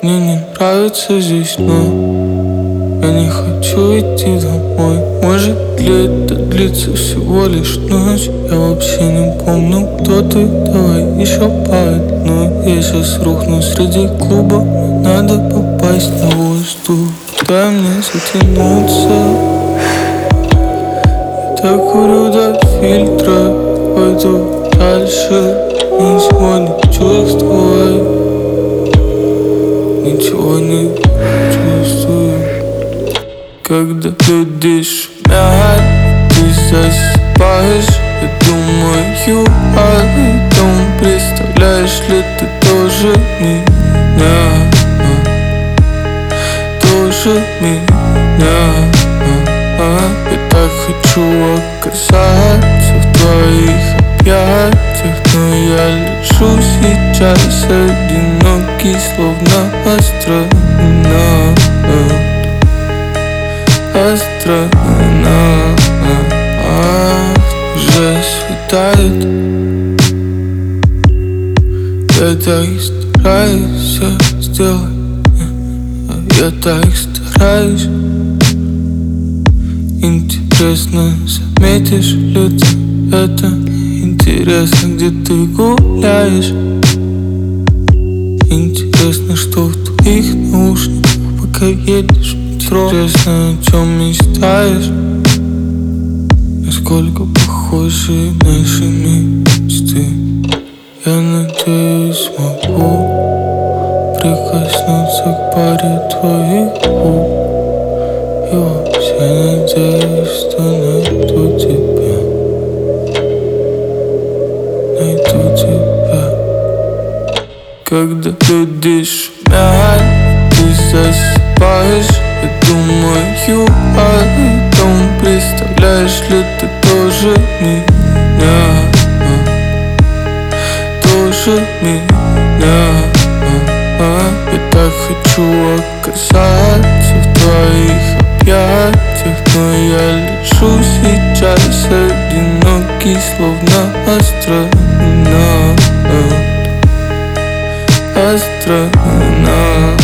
Мне не нравится здесь, но я не хочу идти домой. Может, лето длится всего лишь ночь. Я вообще не помню, кто ты. Давай еще по одной. Я сейчас рухну среди клуба. Надо попасть на воздух. Дай мне затянуться. Я так курю до фильтра. Пойду дальше. Ничего не чувствую. Ничего не чувствую. Когда люди шумят, ты засыпаешь. Я думаю о том, представляешь ли ты тоже меня. Тоже меня. Я так хочу оказаться в твоих объятиях, но я лежу сейчас одинокий, словно астронавт. Астронавт. Уже светает. Я так стараюсь все сделать. Я так стараюсь. Интересно, заметишь ли ты это? Интересно, где ты гуляешь? Интересно, что в твоих наушниках, пока едешь в метро? Интересно, о чем мечтаешь? Насколько похожи наши мечты? Я надеюсь, смогу прикоснуться к паре твоих губ. И вообще надеюсь, что найду тебя. Найду тебя. Когда люди шумят, ты засыпаешь. Я думаю о том, представляешь ли ты тоже меня. Тоже меня. Я так хочу оказаться в твоих объятиях, но я лежу сейчас одинокий, словно астронавт. Астронавт.